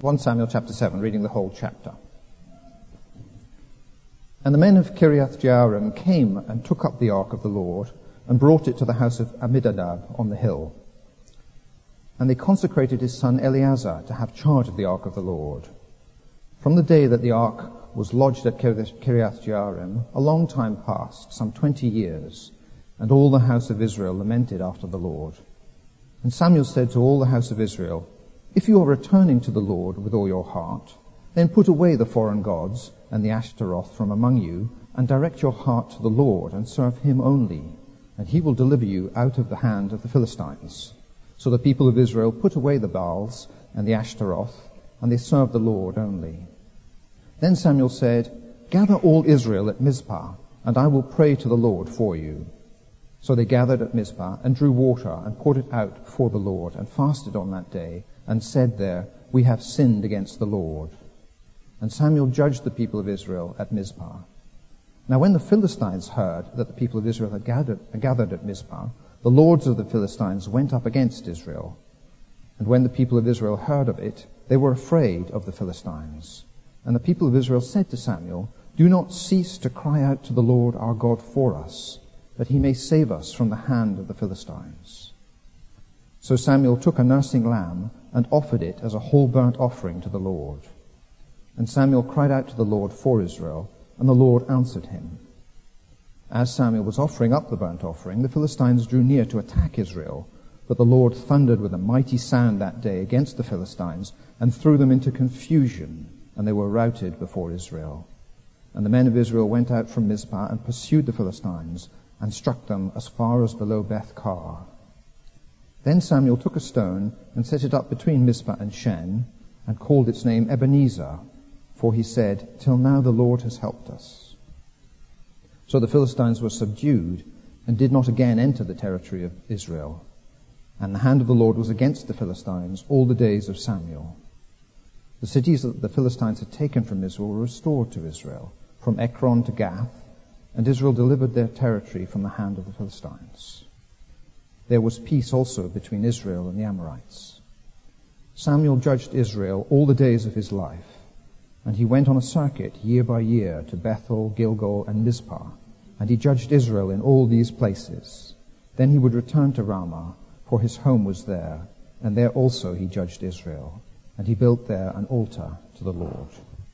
1 Samuel chapter 7, reading the whole chapter. And the men of Kiriath-Jearim came and took up the ark of the Lord and brought it to the house of Amminadab on the hill. And they consecrated his son Eleazar to have charge of the ark of the Lord. From the day that the ark was lodged at Kiriath-Jearim, a long time passed, some 20 years, and all the house of Israel lamented after the Lord. And Samuel said to all the house of Israel, "If you are returning to the Lord with all your heart, then put away the foreign gods and the Ashtaroth from among you, and direct your heart to the Lord, and serve him only, and he will deliver you out of the hand of the Philistines." So the people of Israel put away the Baals and the Ashtaroth, and they served the Lord only. Then Samuel said, "Gather all Israel at Mizpah, and I will pray to the Lord for you." So they gathered at Mizpah, and drew water, and poured it out before the Lord, and fasted on that day, and said there, "We have sinned against the Lord." And Samuel judged the people of Israel at Mizpah. Now when the Philistines heard that the people of Israel had gathered at Mizpah, the lords of the Philistines went up against Israel. And when the people of Israel heard of it, they were afraid of the Philistines. And the people of Israel said to Samuel, "Do not cease to cry out to the Lord our God for us, that he may save us from the hand of the Philistines." So Samuel took a nursing lamb and offered it as a whole burnt offering to the Lord. And Samuel cried out to the Lord for Israel, and the Lord answered him. As Samuel was offering up the burnt offering, the Philistines drew near to attack Israel, but the Lord thundered with a mighty sound that day against the Philistines and threw them into confusion, and they were routed before Israel. And the men of Israel went out from Mizpah and pursued the Philistines and struck them as far as below Beth-kar. Then Samuel took a stone and set it up between Mizpah and Shen, and called its name Ebenezer, for he said, "Till now the Lord has helped us." So the Philistines were subdued and did not again enter the territory of Israel. And the hand of the Lord was against the Philistines all the days of Samuel. The cities that the Philistines had taken from Israel were restored to Israel, from Ekron to Gath, and Israel delivered their territory from the hand of the Philistines. There was peace also between Israel and the Amorites. Samuel judged Israel all the days of his life, and he went on a circuit year by year to Bethel, Gilgal, and Mizpah, and he judged Israel in all these places. Then he would return to Ramah, for his home was there, and there also he judged Israel, and he built there an altar to the Lord.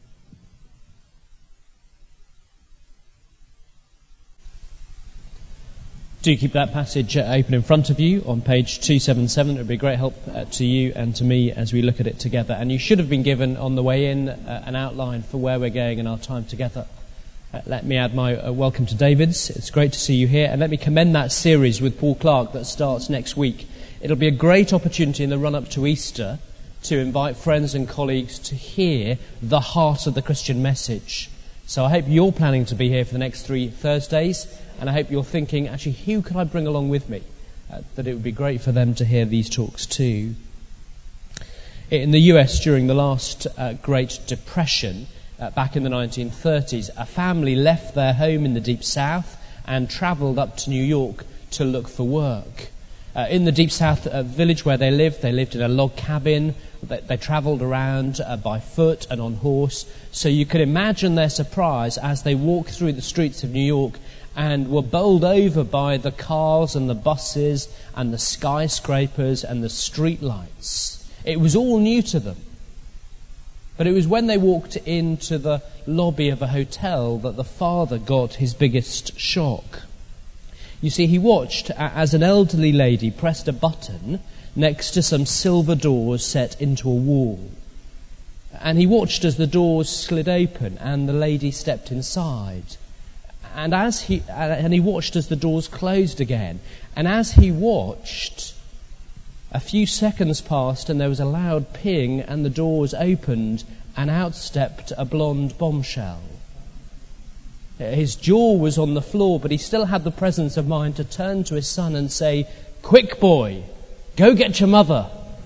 Do keep that passage open in front of you on page 277. It would be a great help to you and to me as we look at it together. And you should have been given on the way in an outline for where we're going in our time together. Let me add my welcome to David's. It's great to see you here. And let me commend that series with Paul Clark that starts next week. It'll be a great opportunity in the run-up to Easter to invite friends and colleagues to hear the heart of the Christian message. So I hope you're planning to be here for the next 3 Thursdays. And I hope you're thinking, actually, who could I bring along with me? That it would be great for them to hear these talks too. In the US, during the last Great Depression, back in the 1930s, a family left their home in the Deep South and travelled up to New York to look for work. In the Deep South village where they lived in a log cabin. They travelled around by foot and on horse. So you could imagine their surprise as they walked through the streets of New York and were bowled over by the cars and the buses and the skyscrapers and the street lights. It was all new to them. But it was when they walked into the lobby of a hotel that the father got his biggest shock. You see, he watched as an elderly lady pressed a button next to some silver doors set into a wall. And he watched as the doors slid open and the lady stepped inside. And he watched as the doors closed again. And as he watched, a few seconds passed and there was a loud ping and the doors opened and out stepped a blonde bombshell. His jaw was on the floor, but he still had the presence of mind to turn to his son and say, "Quick, boy, go get your mother."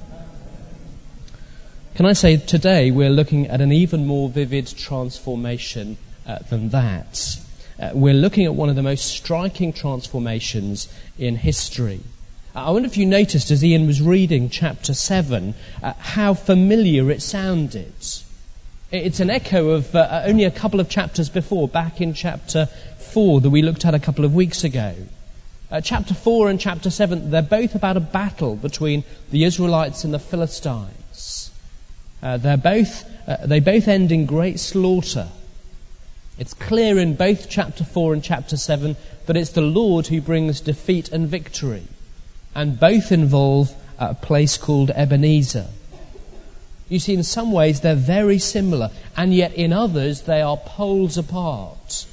Can I say today we're looking at an even more vivid transformation than that. We're looking at one of the most striking transformations in history. I wonder if you noticed as Ian was reading chapter 7 how familiar it sounded. It's an echo of only a couple of chapters before, back in chapter 4 that we looked at a couple of weeks ago. Chapter 4 and chapter 7, they're both about a battle between the Israelites and the Philistines. They both end in great slaughter. It's clear in both chapter 4 and chapter 7 that it's the Lord who brings defeat and victory. And both involve a place called Ebenezer. You see, in some ways they're very similar, and yet in others they are poles apart.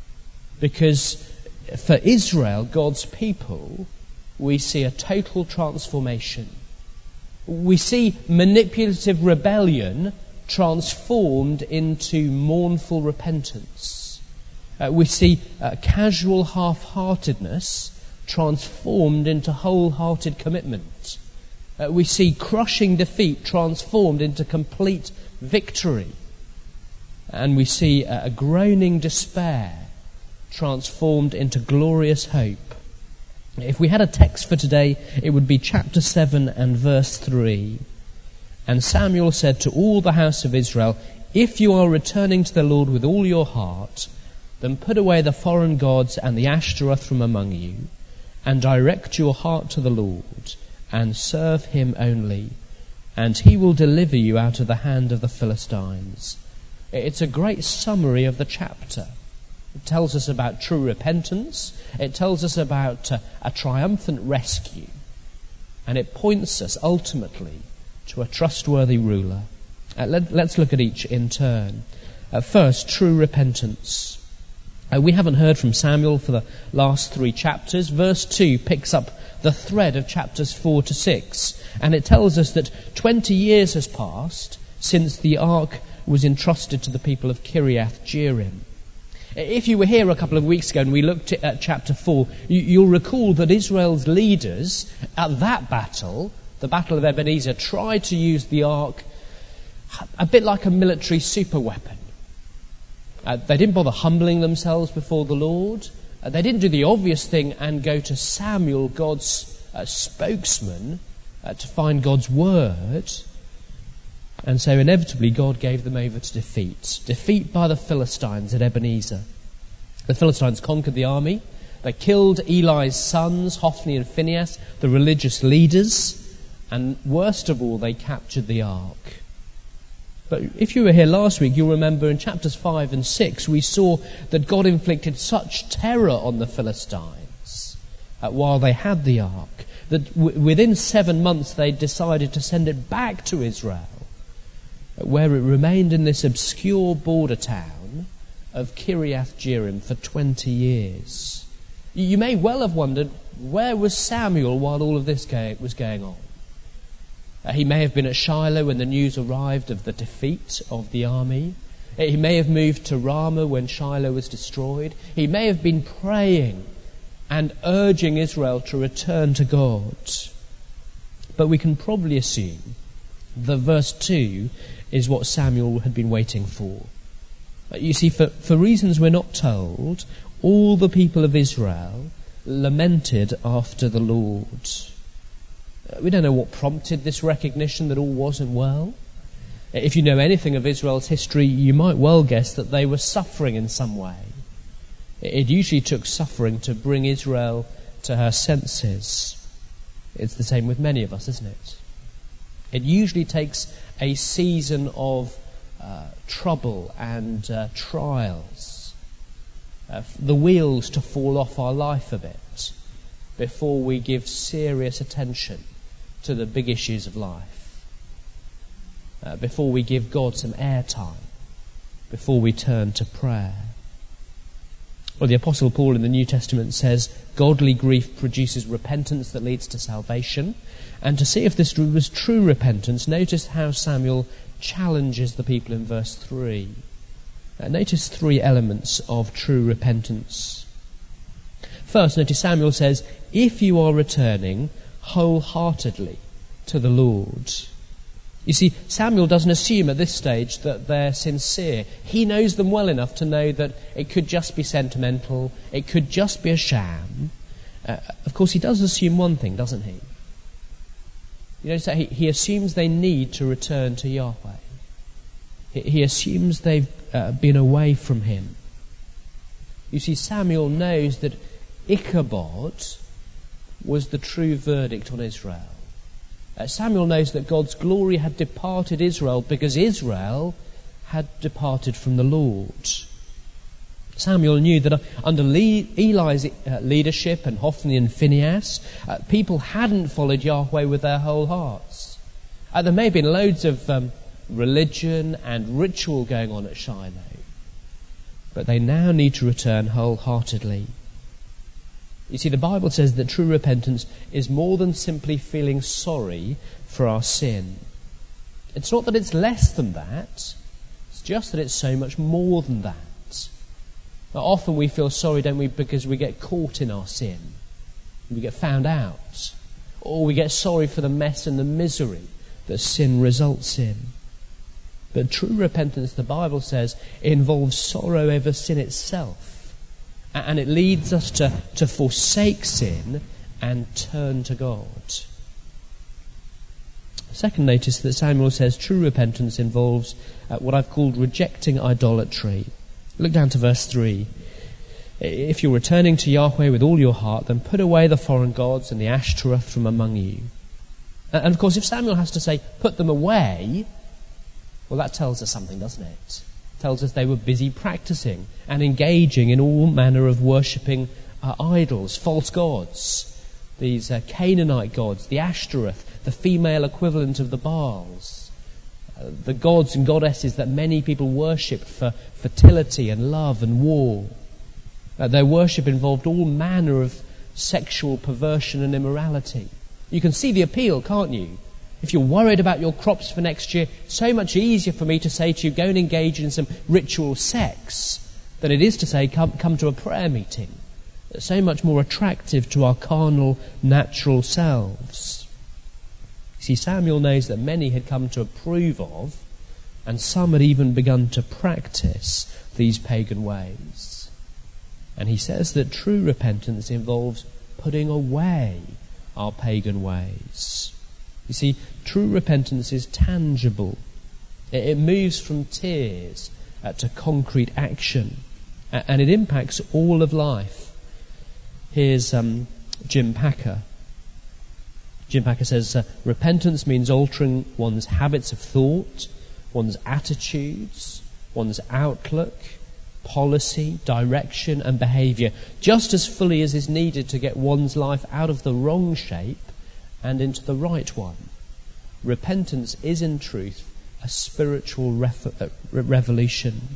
Because for Israel, God's people, we see a total transformation. We see manipulative rebellion transformed into mournful repentance. We see casual half-heartedness transformed into wholehearted commitment. We see crushing defeat transformed into complete victory. And we see a groaning despair transformed into glorious hope. If we had a text for today, it would be chapter 7 and verse 3. And Samuel said to all the house of Israel, "If you are returning to the Lord with all your heart, then put away the foreign gods and the Ashtaroth from among you, and direct your heart to the Lord, and serve him only, and he will deliver you out of the hand of the Philistines." It's a great summary of the chapter. It tells us about true repentance. It tells us about a triumphant rescue. And it points us ultimately to a trustworthy ruler. Let's look at each in turn. First, true repentance. We haven't heard from Samuel for the last 3 chapters. Verse 2 picks up the thread of chapters 4 to 6. And it tells us that 20 years has passed since the ark was entrusted to the people of Kiriath Jearim. If you were here a couple of weeks ago and we looked at chapter 4, you'll recall that Israel's leaders at that battle, the Battle of Ebenezer, tried to use the ark a bit like a military superweapon. They didn't bother humbling themselves before the Lord. They didn't do the obvious thing and go to Samuel, God's spokesman, to find God's word. And so inevitably God gave them over to defeat. Defeat by the Philistines at Ebenezer. The Philistines conquered the army. They killed Eli's sons, Hophni and Phinehas, the religious leaders. And worst of all, they captured the ark. But if you were here last week, you'll remember in chapters 5 and 6, we saw that God inflicted such terror on the Philistines while they had the ark, that within 7 months they decided to send it back to Israel, where it remained in this obscure border town of Kiriath Jearim for 20 years. You may well have wondered, where was Samuel while all of this was going on? He may have been at Shiloh when the news arrived of the defeat of the army. He may have moved to Ramah when Shiloh was destroyed. He may have been praying and urging Israel to return to God. But we can probably assume that verse 2 is what Samuel had been waiting for. You see, for reasons we're not told, all the people of Israel lamented after the Lord. We don't know what prompted this recognition that all wasn't well. If you know anything of Israel's history, you might well guess that they were suffering in some way. It usually took suffering to bring Israel to her senses. It's the same with many of us, isn't it? It usually takes a season of trouble and trials, the wheels to fall off our life a bit, before we give serious attention to the big issues of life, before we give God some airtime, before we turn to prayer. Well, the Apostle Paul in the New Testament says, godly grief produces repentance that leads to salvation. And to see if this was true repentance, notice how Samuel challenges the people in verse 3. Notice 3 elements of true repentance. First, notice Samuel says, if you are returning wholeheartedly to the Lord. You see, Samuel doesn't assume at this stage that they're sincere. He knows them well enough to know that it could just be sentimental, it could just be a sham, Of course, he does assume one thing, doesn't he? You know, so he assumes they need to return to Yahweh. He assumes they've been away from him. You see, Samuel knows that Ichabod was the true verdict on Israel. Samuel knows that God's glory had departed Israel because Israel had departed from the Lord. Samuel knew that under Eli's leadership and Hophni and Phinehas, people hadn't followed Yahweh with their whole hearts. There may have been loads of religion and ritual going on at Shiloh, but they now need to return wholeheartedly. You see, the Bible says that true repentance is more than simply feeling sorry for our sin. It's not that it's less than that, it's just that it's so much more than that. Now, often we feel sorry, don't we, because we get caught in our sin, we get found out, or we get sorry for the mess and the misery that sin results in. But true repentance, the Bible says, involves sorrow over sin itself. And it leads us to forsake sin and turn to God. Second, notice that Samuel says true repentance involves what I've called rejecting idolatry. Look down to verse 3. If you're returning to Yahweh with all your heart, then put away the foreign gods and the Ashtoreth from among you. And of course, if Samuel has to say, put them away, well, that tells us something, doesn't it? Tells us they were busy practicing and engaging in all manner of worshipping idols, false gods, these Canaanite gods, the Ashtoreth, the female equivalent of the Baals, the gods and goddesses that many people worshipped for fertility and love and war. Their worship involved all manner of sexual perversion and immorality. You can see the appeal, can't you? If you're worried about your crops for next year, it's so much easier for me to say to you, go and engage in some ritual sex, than it is to say, come to a prayer meeting. It's so much more attractive to our carnal, natural selves. You see, Samuel knows that many had come to approve of, and some had even begun to practice these pagan ways. And he says that true repentance involves putting away our pagan ways. You see, true repentance is tangible. It moves from tears to concrete action, and it impacts all of life. Here's Jim Packer. Jim Packer says, repentance means altering one's habits of thought, one's attitudes, one's outlook, policy, direction and behaviour, just as fully as is needed to get one's life out of the wrong shape and into the right one. Repentance is in truth a spiritual revolution.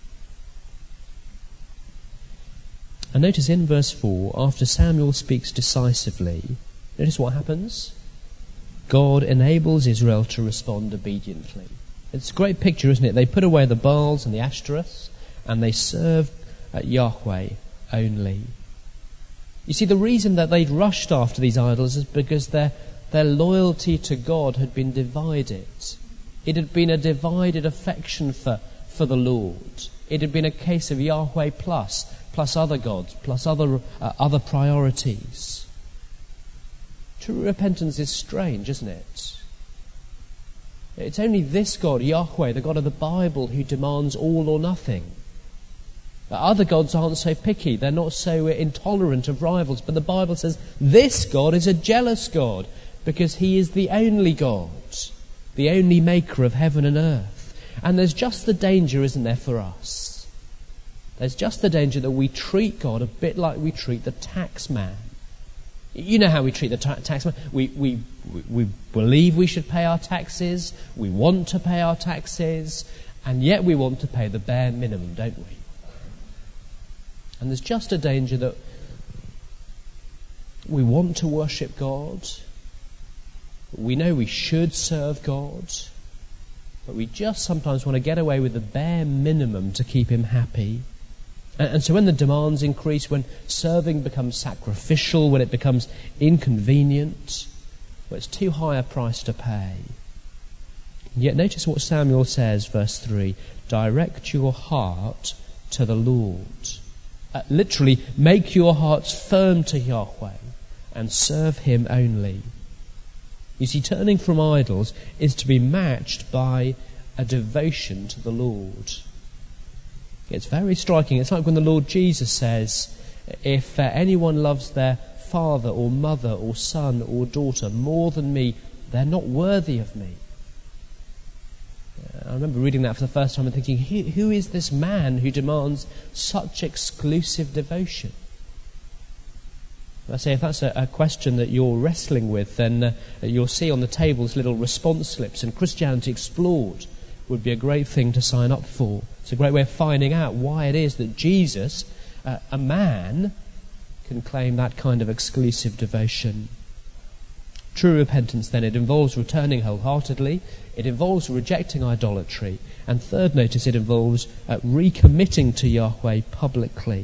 And notice in verse 4, after Samuel speaks decisively, notice what happens. God enables Israel to respond obediently. It's a great picture, isn't it? They put away the Baals and the Ashtoreths, and they served Yahweh only. You see, the reason that they'd rushed after these idols is because their loyalty to God had been divided. It had been a divided affection for the Lord. It had been a case of Yahweh plus other gods, plus other priorities. True repentance is strange, isn't it? It's only this God, Yahweh, the God of the Bible, who demands all or nothing. Other gods aren't so picky, they're not so intolerant of rivals, but the Bible says this God is a jealous God because he is the only God, the only maker of heaven and earth. And there's just the danger, isn't there, for us? There's just the danger that we treat God a bit like we treat the tax man. You know how we treat the tax man. We believe we should pay our taxes, we want to pay our taxes, and yet we want to pay the bare minimum, don't we? And there's just a danger that we want to worship God, we know we should serve God, but we just sometimes want to get away with the bare minimum to keep him happy. And so when the demands increase, when serving becomes sacrificial, when it becomes inconvenient, well, it's too high a price to pay. And yet notice what Samuel says, verse 3, direct your heart to the Lord. Literally, make your hearts firm to Yahweh and serve him only. You see, turning from idols is to be matched by a devotion to the Lord. It's very striking. It's like when the Lord Jesus says, if anyone loves their father or mother or son or daughter more than me, they're not worthy of me. I remember reading that for the first time and thinking, who is this man who demands such exclusive devotion? I say, if that's a question that you're wrestling with, then you'll see on the tables little response slips, and Christianity Explored would be a great thing to sign up for. It's a great way of finding out why it is that Jesus, a man, can claim that kind of exclusive devotion. True repentance, then, it involves returning wholeheartedly, it involves rejecting idolatry, and third, notice, it involves recommitting to Yahweh publicly.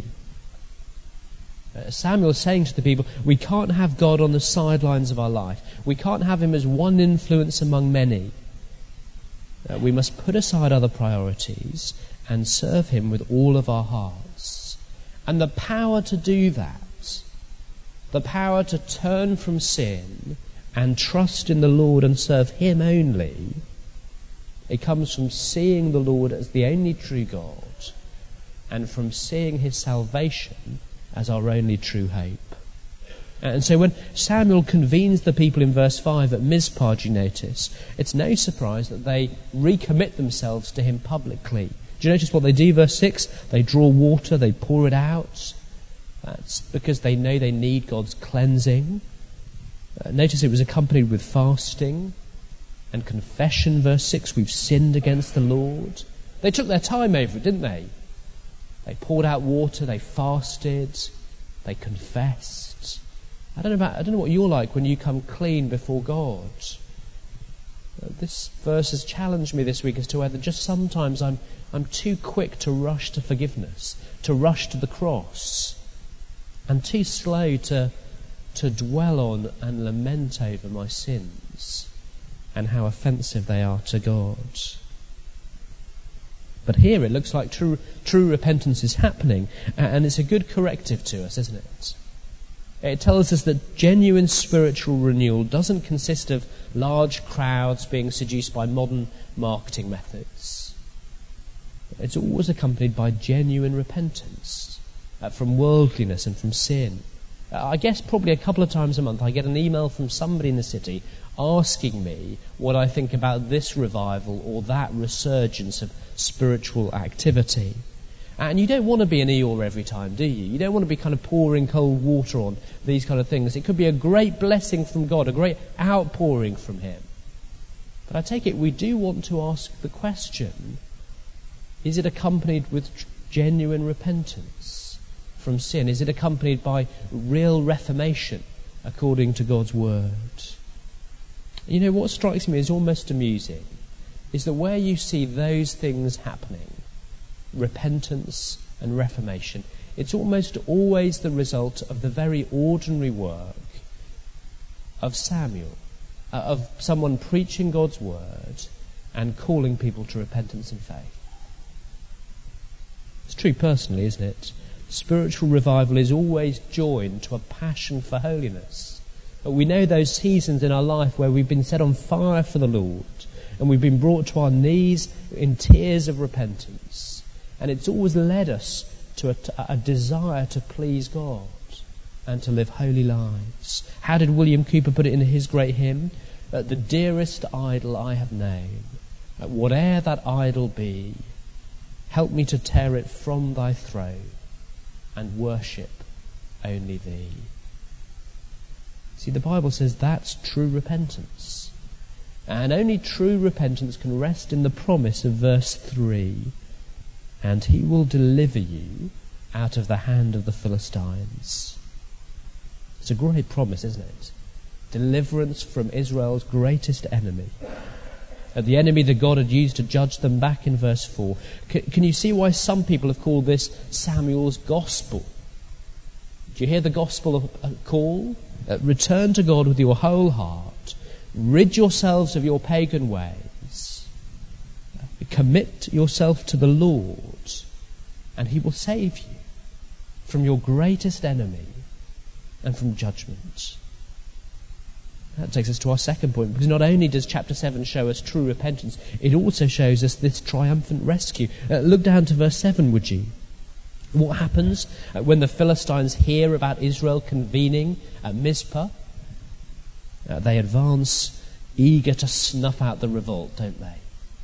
Samuel is saying to the people, we can't have God on the sidelines of our life. We can't have him as one influence among many. We must put aside other priorities and serve him with all of our hearts. And the power to do that, the power to turn from sin and trust in the Lord and serve him only, it comes from seeing the Lord as the only true God and from seeing his salvation as our only true hope. And so when Samuel convenes the people in verse 5 at Mizpah, you notice, it's no surprise that they recommit themselves to him publicly. Do you notice what they do, verse 6? They draw water, they pour it out. That's because they know they need God's cleansing. Notice it was accompanied with fasting and confession, verse 6. We've sinned against the Lord. They took their time over it, didn't they? They poured out water, they fasted, they confessed. I don't know what you're like when you come clean before God. This verse has challenged me this week as to whether just sometimes I'm too quick to rush to forgiveness, to rush to the cross, and too slow to dwell on and lament over my sins and how offensive they are to God. But here it looks like true repentance is happening, and it's a good corrective to us, isn't it? It tells us that genuine spiritual renewal doesn't consist of large crowds being seduced by modern marketing methods. It's always accompanied by genuine repentance from worldliness and from sin. I guess probably a couple of times a month I get an email from somebody in the city asking me what I think about this revival or that resurgence of spiritual activity. And you don't want to be an Eeyore every time, do you? You don't want to be kind of pouring cold water on these kind of things. It could be a great blessing from God, a great outpouring from him. But I take it we do want to ask the question, is it accompanied with genuine repentance from sin? Is it accompanied by real reformation according to God's word? You know, what strikes me as almost amusing is that where you see those things happening, repentance and reformation, it's almost always the result of the very ordinary work of Samuel, of someone preaching God's word and calling people to repentance and faith. It's true personally, isn't it? Spiritual revival is always joined to a passion for holiness. But we know those seasons in our life where we've been set on fire for the Lord and we've been brought to our knees in tears of repentance. And it's always led us to a desire to please God and to live holy lives. How did William Cooper put it in his great hymn? The dearest idol I have known, whate'er that idol be, help me to tear it from thy throne and worship only thee. See, the Bible says that's true repentance. And only true repentance can rest in the promise of verse 3. And he will deliver you out of the hand of the Philistines. It's a great promise, isn't it? Deliverance from Israel's greatest enemy. The enemy that God had used to judge them back in verse 4. Can you see why some people have called this Samuel's gospel? Do you hear the gospel call? Return to God with your whole heart. Rid yourselves of your pagan ways. Commit yourself to the Lord, and he will save you. from your greatest enemy, and from judgment. That takes us to our second point, because not only does chapter 7 show us true repentance, it also shows us this triumphant rescue. Look down to verse 7, would you? What happens when the Philistines hear about Israel convening at Mizpah? They advance, eager to snuff out the revolt, don't they?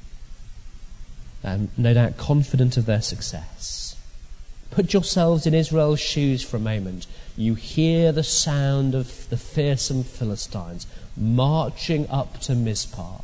And no doubt confident of their success. Put yourselves in Israel's shoes for a moment. You hear the sound of the fearsome Philistines marching up to Mizpah.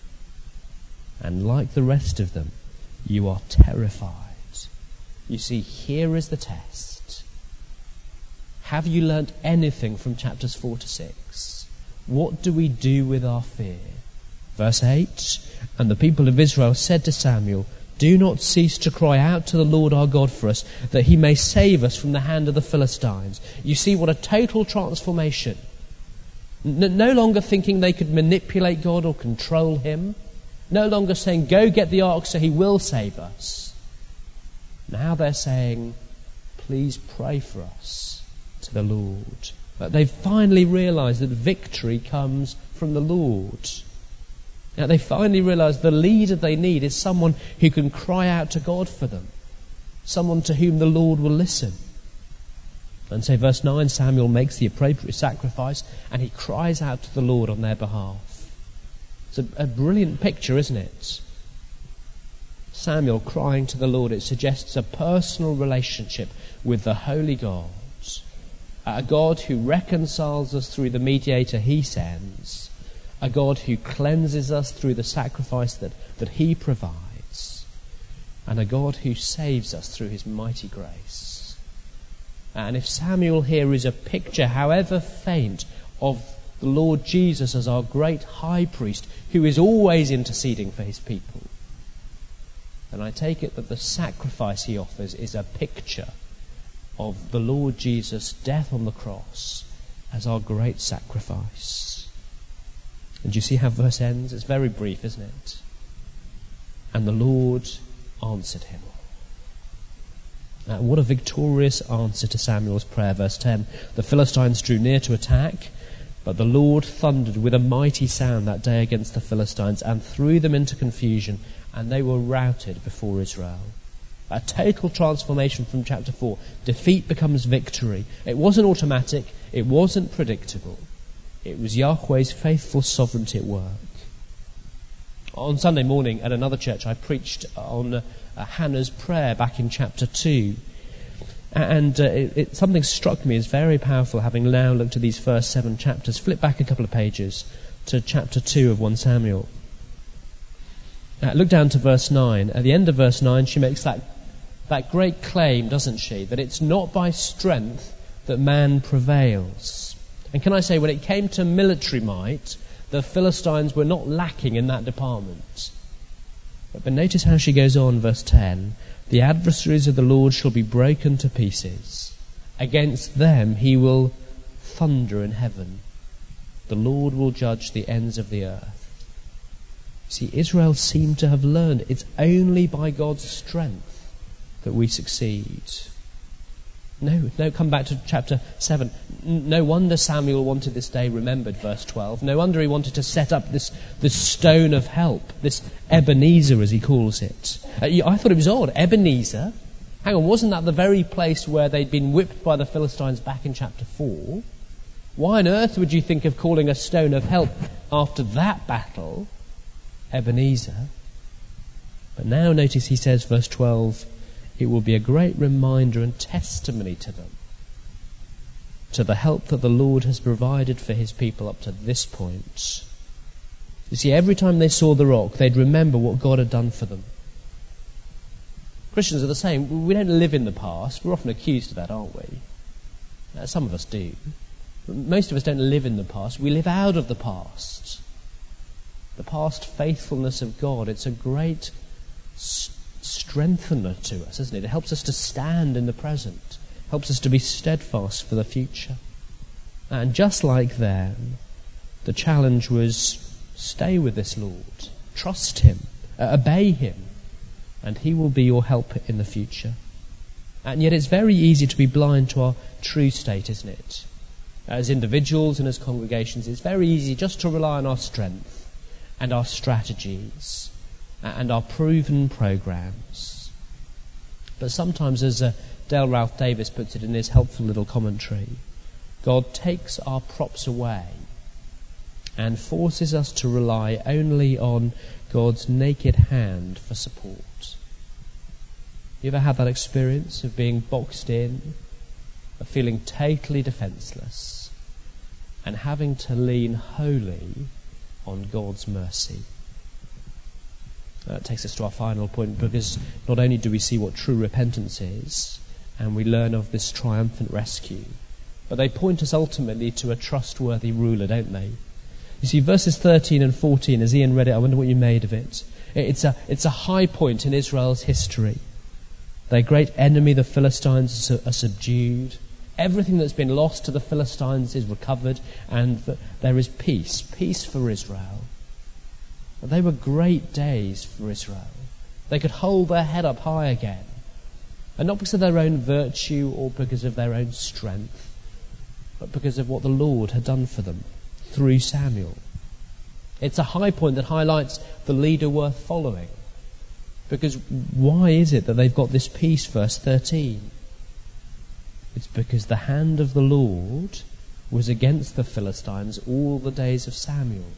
And like the rest of them, you are terrified. You see, here is the test. Have you learnt anything from chapters 4 to 6? What do we do with our fear? Verse 8, and the people of Israel said to Samuel, do not cease to cry out to the Lord our God for us, that he may save us from the hand of the Philistines. You see what a total transformation. No longer thinking they could manipulate God or control him. No longer saying, go get the ark so he will save us. Now they're saying, please pray for us to the Lord. But they've finally realised that victory comes from the Lord. Now they finally realise the leader they need is someone who can cry out to God for them. Someone to whom the Lord will listen. And so verse 9, Samuel makes the appropriate sacrifice and he cries out to the Lord on their behalf. It's a brilliant picture, isn't it? Samuel crying to the Lord, it suggests a personal relationship with the holy God. A God who reconciles us through the mediator he sends. A God who cleanses us through the sacrifice that he provides. And a God who saves us through his mighty grace. And if Samuel here is a picture, however faint, of the Lord Jesus as our great high priest who is always interceding for his people, then I take it that the sacrifice he offers is a picture of the Lord Jesus' death on the cross as our great sacrifice. And you see how verse ends? It's very brief, isn't it? And the Lord answered him. What a victorious answer to Samuel's prayer. Verse 10, the Philistines drew near to attack, but the Lord thundered with a mighty sound that day against the Philistines and threw them into confusion, and they were routed before Israel. A total transformation from chapter 4. Defeat becomes victory. It wasn't automatic. It wasn't predictable. It was Yahweh's faithful sovereignty at work. On Sunday morning at another church, I preached on Hannah's prayer back in chapter 2. And something struck me as very powerful, having now looked at these first 7 chapters. Flip back a couple of pages to chapter 2 of 1 Samuel. Look down to verse 9. At the end of verse 9, she makes that great claim, doesn't she? That it's not by strength that man prevails. And can I say, when it came to military might, the Philistines were not lacking in that department. But notice how she goes on, verse 10. The adversaries of the Lord shall be broken to pieces. Against them he will thunder in heaven. The Lord will judge the ends of the earth. See, Israel seemed to have learned it's only by God's strength that we succeed. No, come back to chapter 7. No wonder Samuel wanted this day remembered, verse 12. No wonder he wanted to set up this stone of help, this Ebenezer as he calls it. I thought it was odd, Ebenezer. Hang on, wasn't that the very place where they'd been whipped by the Philistines back in chapter 4? Why on earth would you think of calling a stone of help after that battle Ebenezer? But now notice he says, verse 12, it will be a great reminder and testimony to them, to the help that the Lord has provided for his people up to this point. You see, every time they saw the rock, they'd remember what God had done for them. Christians are the same. We don't live in the past. We're often accused of that, aren't we? Some of us do. Most of us don't live in the past. We live out of the past. The past faithfulness of God, it's a great strengthener to us, isn't it? It helps us to stand in the present, helps us to be steadfast for the future. And just like them, the challenge was stay with this Lord, trust him, obey him, and he will be your help in the future. And yet it's very easy to be blind to our true state, isn't it? As individuals and as congregations, it's very easy just to rely on our strength and our strategies and our proven programs. But sometimes, as Dale Ralph Davis puts it in his helpful little commentary, God takes our props away and forces us to rely only on God's naked hand for support. You ever had that experience of being boxed in, of feeling totally defenceless, and having to lean wholly on God's mercy? That takes us to our final point, because not only do we see what true repentance is, and we learn of this triumphant rescue, but they point us ultimately to a trustworthy ruler, don't they? You see, verses 13 and 14, as Ian read it, I wonder what you made of it. It's a high point in Israel's history. Their great enemy, the Philistines, are subdued. Everything that's been lost to the Philistines is recovered, and there is peace for Israel. But they were great days for Israel. They could hold their head up high again, and not because of their own virtue or because of their own strength, but because of what the Lord had done for them through Samuel. It's a high point that highlights the leader worth following. Because why is it that they've got this peace, verse 13? It's because the hand of the Lord was against the Philistines all the days of Samuel.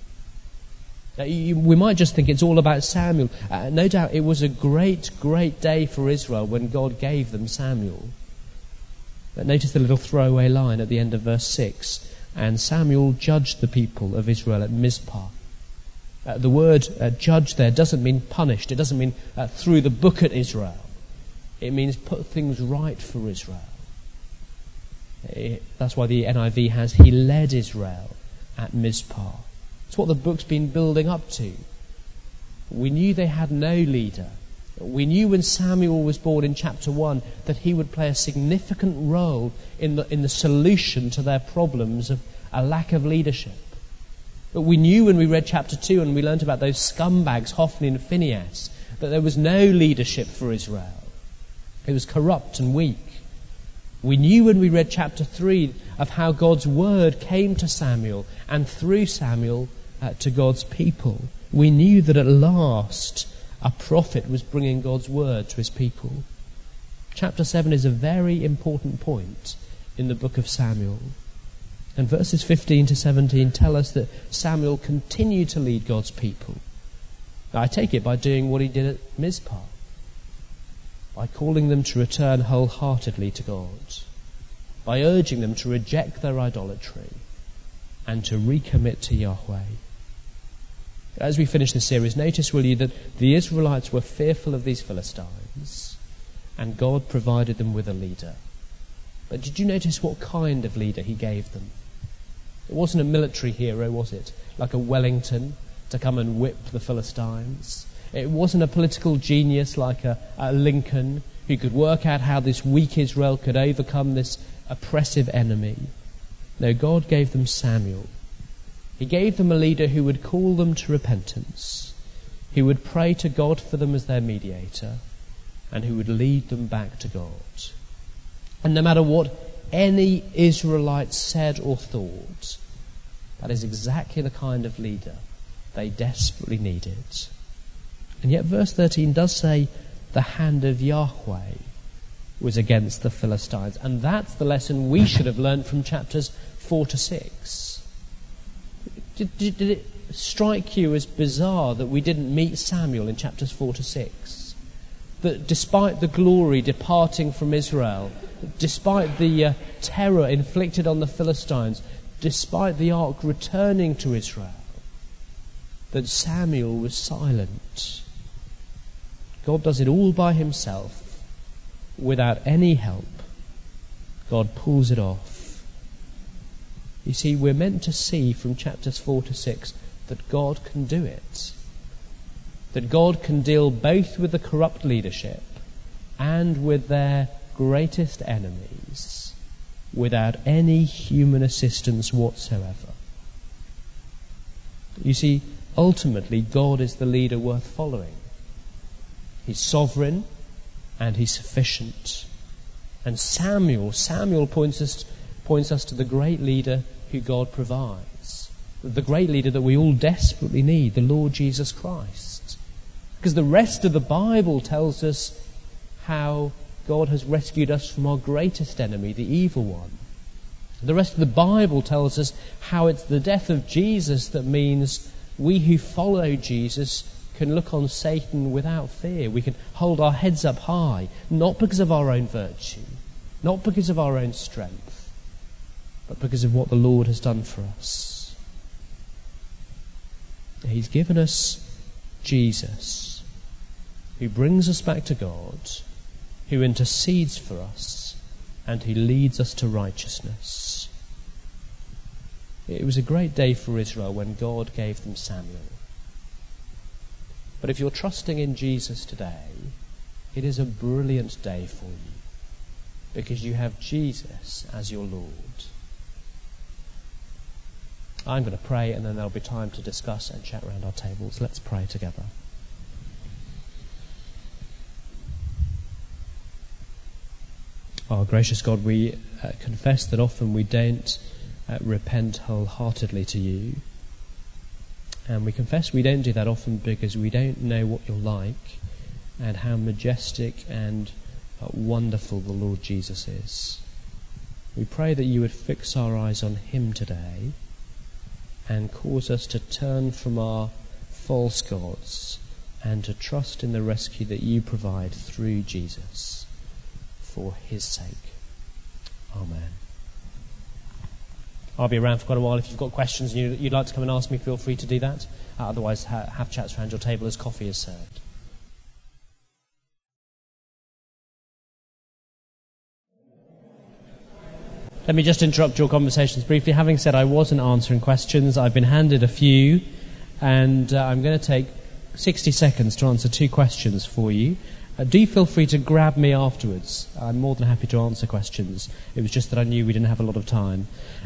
We might just think it's all about Samuel. No doubt it was a great, great day for Israel when God gave them Samuel. But notice the little throwaway line at the end of verse 6. And Samuel judged the people of Israel at Mizpah. The word judge there doesn't mean punished. It doesn't mean threw the book at Israel. It means put things right for Israel. That's why the NIV has, he led Israel at Mizpah. It's what the book's been building up to. We knew they had no leader. We knew when Samuel was born in chapter 1 that he would play a significant role in the solution to their problems of a lack of leadership. But we knew when we read chapter 2 and we learnt about those scumbags, Hophni and Phinehas, that there was no leadership for Israel. It was corrupt and weak. We knew when we read chapter 3 of how God's word came to Samuel and through Samuel to God's people. We knew that at last a prophet was bringing God's word to his people. Chapter 7 is a very important point in the book of Samuel. And verses 15 to 17 tell us that Samuel continued to lead God's people. Now, I take it by doing what he did at Mizpah, by calling them to return wholeheartedly to God, by urging them to reject their idolatry and to recommit to Yahweh. As we finish this series, notice, will you, that the Israelites were fearful of these Philistines and God provided them with a leader. But did you notice what kind of leader he gave them? It wasn't a military hero, was it? Like a Wellington to come and whip the Philistines. It wasn't a political genius like a Lincoln who could work out how this weak Israel could overcome this oppressive enemy. No, God gave them Samuel. He gave them a leader who would call them to repentance, who would pray to God for them as their mediator, and who would lead them back to God. And no matter what any Israelite said or thought, that is exactly the kind of leader they desperately needed. And yet verse 13 does say the hand of Yahweh was against the Philistines. And that's the lesson we should have learned from chapters 4 to 6. Did it strike you as bizarre that we didn't meet Samuel in chapters 4 to 6? That despite the glory departing from Israel, despite the terror inflicted on the Philistines, despite the ark returning to Israel, that Samuel was silent. God does it all by himself, without any help. God pulls it off. You see, we're meant to see from chapters 4 to 6 that God can do it. That God can deal both with the corrupt leadership and with their greatest enemies without any human assistance whatsoever. You see, ultimately, God is the leader worth following. He's sovereign and he's sufficient. And Samuel points us to the great leader who God provides. The great leader that we all desperately need, the Lord Jesus Christ. Because the rest of the Bible tells us how God has rescued us from our greatest enemy, the evil one. The rest of the Bible tells us how it's the death of Jesus that means we who follow Jesus can look on Satan without fear. We can hold our heads up high, not because of our own virtue, not because of our own strength, but because of what the Lord has done for us. He's given us Jesus, who brings us back to God, who intercedes for us, and who leads us to righteousness. It was a great day for Israel when God gave them Samuel. But if you're trusting in Jesus today, it is a brilliant day for you, because you have Jesus as your Lord. I'm going to pray, and then there'll be time to discuss and chat around our tables. Let's pray together. Our gracious God, we confess that often we don't repent wholeheartedly to you. And we confess we don't do that often because we don't know what you're like and how majestic and wonderful the Lord Jesus is. We pray that you would fix our eyes on him today and cause us to turn from our false gods and to trust in the rescue that you provide through Jesus for his sake. Amen. I'll be around for quite a while. If you've got questions and you'd like to come and ask me, feel free to do that. Otherwise, have chats around your table as coffee is served. Let me just interrupt your conversations briefly. Having said I wasn't answering questions, I've been handed a few, and I'm going to take 60 seconds to answer 2 questions for you. Do feel free to grab me afterwards. I'm more than happy to answer questions. It was just that I knew we didn't have a lot of time.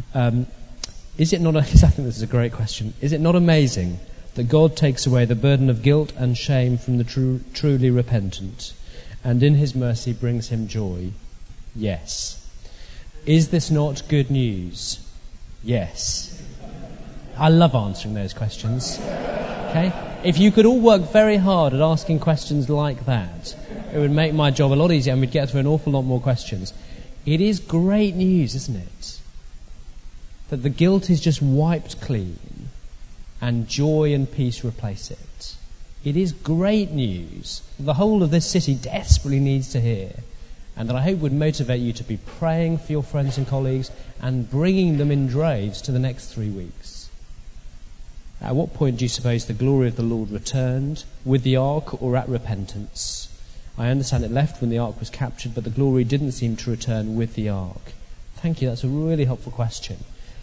Is it not? I think this is a great question. Is it not amazing that God takes away the burden of guilt and shame from the truly repentant, and in his mercy brings him joy? Yes. Is this not good news? Yes. I love answering those questions. Okay? If you could all work very hard at asking questions like that, it would make my job a lot easier and we'd get through an awful lot more questions. It is great news, isn't it? That the guilt is just wiped clean and joy and peace replace it. It is great news the whole of this city desperately needs to hear, and that I hope would motivate you to be praying for your friends and colleagues and bringing them in droves to the next 3 weeks. At what point do you suppose the glory of the Lord returned? With the ark or at repentance? I understand it left when the ark was captured, but the glory didn't seem to return with the ark. Thank you, that's a really helpful question.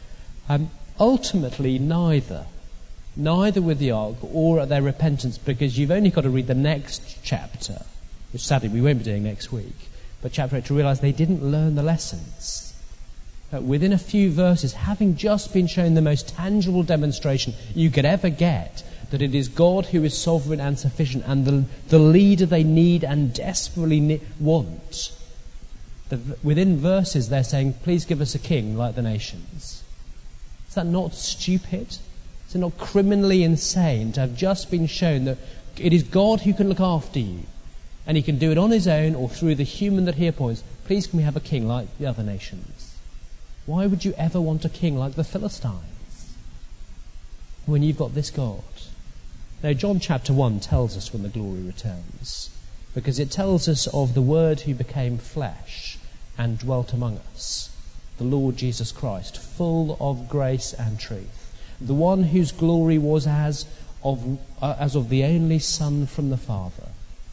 Ultimately, neither with the ark or at their repentance, because you've only got to read the next chapter, which sadly we won't be doing next week, but chapter 8, to realise they didn't learn the lessons. Within a few verses, having just been shown the most tangible demonstration you could ever get, that it is God who is sovereign and sufficient and the leader they need and desperately want. Within verses they're saying, please give us a king like the nations. Is that not stupid? Is it not criminally insane to have just been shown that it is God who can look after you, and he can do it on his own or through the human that he appoints? Please can we have a king like the other nations? Why would you ever want a king like the Philistines when you've got this God? Now, John chapter 1 tells us when the glory returns, because it tells us of the Word who became flesh and dwelt among us, the Lord Jesus Christ, full of grace and truth, the one whose glory was as of the only Son from the Father.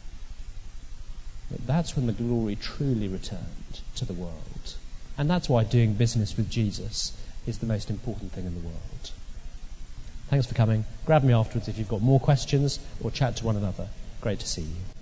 But that's when the glory truly returned to the world. And that's why doing business with Jesus is the most important thing in the world. Thanks for coming. Grab me afterwards if you've got more questions or chat to one another. Great to see you.